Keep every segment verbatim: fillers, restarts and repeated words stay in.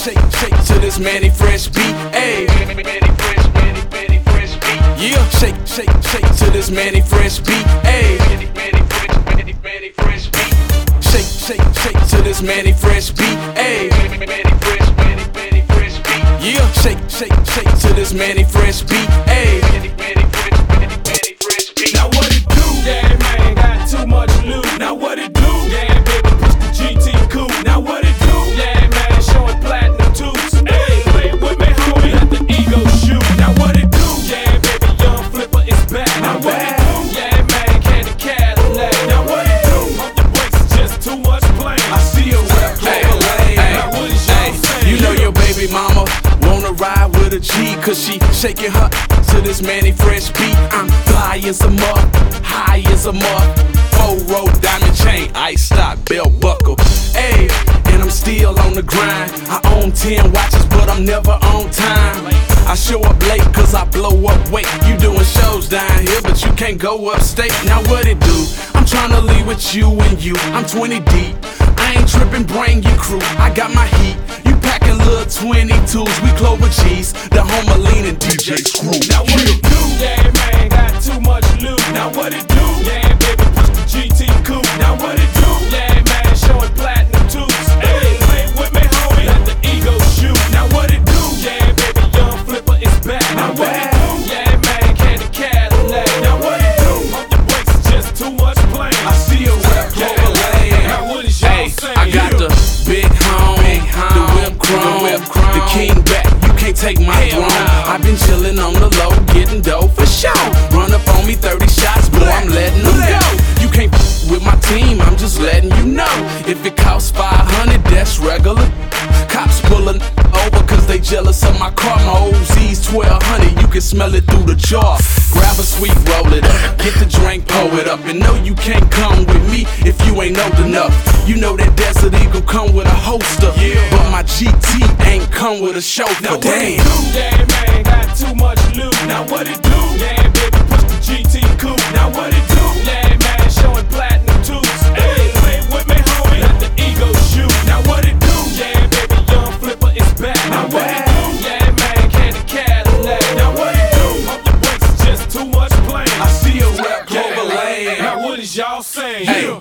shake, shake to this Manny Fresh beat. Ayy, Manny Fresh, Manny, Manny Fresh beat. Yeah, shake, shake, shake to this Manny Fresh beat. Ayy, Manny, Manny Fresh, Manny, Manny Fresh beat. Shake, shake, shake to this Manny Fresh beat. Ayy, Manny Fresh, Manny, Manny Fresh beat. Yeah, shake, shake, shake to this Manny Fresh beat. Ayy, Manny, Manny Fresh, Manny, Manny Fresh beat. Now what it do? Yeah, man, got too much loot. Now what it do? Yeah, baby, push the G T coupe. Now what it do? Yeah, man, showing platinum toots. Hey, play with me, homie, let the ego shoot. Now what it do? Yeah, baby, young flipper is back. Now what it do? Yeah, man, candy Cadillac. Now what it do? Off the brakes is just too much playing. I see a rap over lane. Now what is y'all saying? You know your baby mama wanna ride with a G, cause she shaking her to this Manny Fresh beat. I'm fly as a muff, high as a muff, four row diamond chain, ice stock, belt buckle. Ayy, and I'm still on the grind. I own ten watches, but I'm never on time. I show up late cause I blow up weight. You doing shows down here, but you can't go upstate. Now what it do? I'm tryna leave with you and you. I'm twenty deep. I ain't trippin', bring your crew. I got my heat. You packin' little twenty-twos. We Clover G's, the Homer leanin' D J Screw. Now what it do? Yeah, man, got too much loot. Now what it do? Yeah, baby, push the G T coupe. Now what it do? Yeah, man, showing platinum toots. Hey, play with me, homie, let the ego shoot. Now what it do? Yeah, baby, young flipper is back. Now what it do? Yeah, man, candy Cadillac. Now what it do? Off the brakes is just too much playing. I see a rap over lane. Now what is y'all saying? I got the big home, the whip chrome, the king back. You can't take my throne. I've been chillin' on the low, getting dough for show. Run up on me thirty shots, boy, I'm letting them go. You can't f with my team, I'm just letting you know. If it costs five hundred, that's regular. Cops pullin' over cause they jealous of my car. My O Z's twelve hundred, you can smell it through the jar. Grab a sweet, roll it up, get the drink, pour it up. And no, you can't come with me if you ain't old enough. You know that Desert Eagle come with a holster, but my G T ain't come with a chauffeur. Now what Damn. it do? Yeah, man, got too much loot. Now what it do? Yeah, baby, push the G T coupe. Now what it do? Yeah, man, showing platinum toots. Hey, play with me, homie, let the ego shoot. Now what it do? Yeah, baby, young flipper is back. Now what it do? Yeah, man, candy Cadillac. Now what it do? Off the brakes is just too much playing. I see a rap over lane. Now what is y'all saying? Hey. Yeah.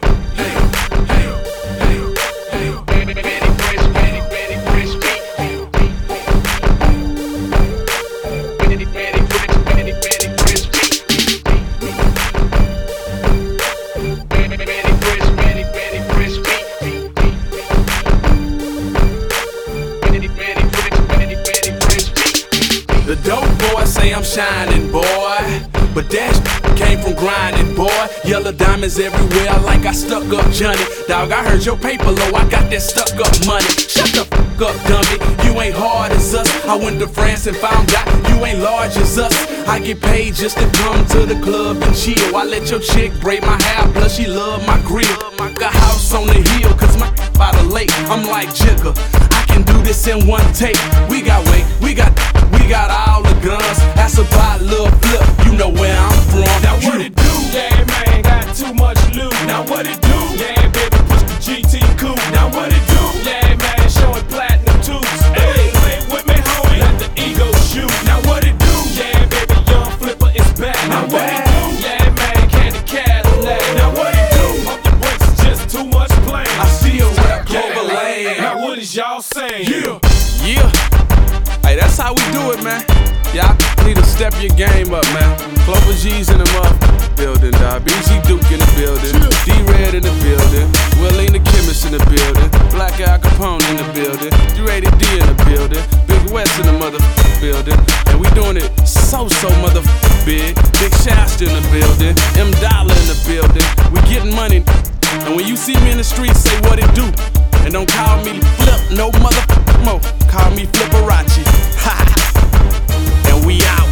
The dope boy say I'm shining, boy, but that came from grinding, boy. Yellow diamonds everywhere like I stuck up Johnny. Dog, I heard your paper low, I got that stuck up money. Shut the f up, dummy, you ain't hard as us. I went to France and found out you ain't large as us. I get paid just to come to the club and chill. I let your chick braid my hair, plus she love my grill. I got house on the hill, cause my by the lake. I'm like Jigga, I can do this in one take. We got weight, we got we got all the guns. That's about Lil Flip, you know where I'm from. Now what it do? Yeah, man, got too much loot. Now what it do? Yeah, baby, push the G T coupe. Now what it do? Yeah, man, showing platinum toots. Hey, play with me, homie, let the ego shoot. Now what it do? Yeah, baby, young flipper is back. Now what it do? Yeah, man, candy Cadillac. Now what it do? Off the brakes is just too much playing. I see a rap over lane. Now what is y'all saying? Yeah, Yeah, hey, that's how we do it, man. Y'all need to step your game up, man. Clover G's in the motherfucking building, dog. B G Duke in the building, D-Red in the building, Willie the Chemist in the building, Black Al Capone in the building, D-Rated D in the building, Big West in the motherfucking building, and we doing it so so motherfucking big. Big Shasta in the building, M Dollar in the building. We getting money, and when you see me in the streets, say what it do, and don't call me Flip no motherfucking more. Call me Flipperachi. Ha, and we out.